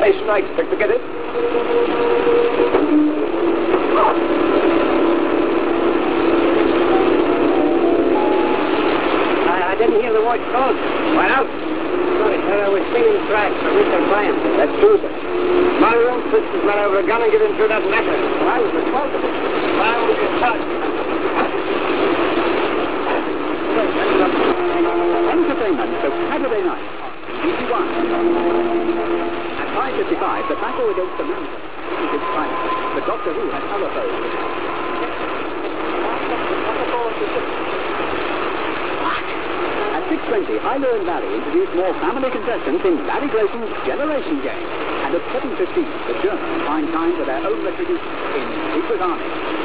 station. I expect to get it. I didn't hear the voice called. Why not? Sorry, sir. I was singing tracks for Mr. Bryant. That's true, sir. My own sister's run over a gun and given through that matter. I was responsible. I will get touched. Entertainment for Saturday night. BBC One. At 5:55, the battle against the mountain is final. But Doctor Who has other foes. At 6:20, Hyla and Larry introduce more family contestants in Larry Grayson's Generation Game. And at 7:15, the Germans find time for their own retribution in Secret Army.